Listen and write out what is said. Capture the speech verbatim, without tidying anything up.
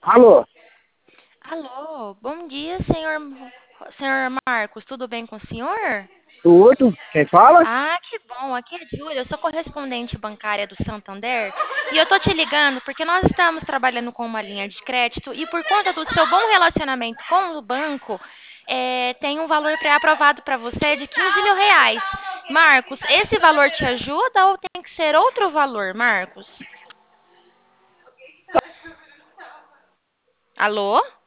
Alô, Alô, bom dia, senhor, senhor Marcos. Tudo bem com o senhor? tudo? Quem fala? Ah, que bom. Aqui é Júlia, eu sou correspondente bancária do Santander e eu tô te ligando porque nós estamos trabalhando com uma linha de crédito e por conta do seu bom relacionamento com o banco, é, tem um valor pré-aprovado para você de quinze mil reais. Marcos, esse valor te ajuda ou tem que ser outro valor, Marcos? Alô?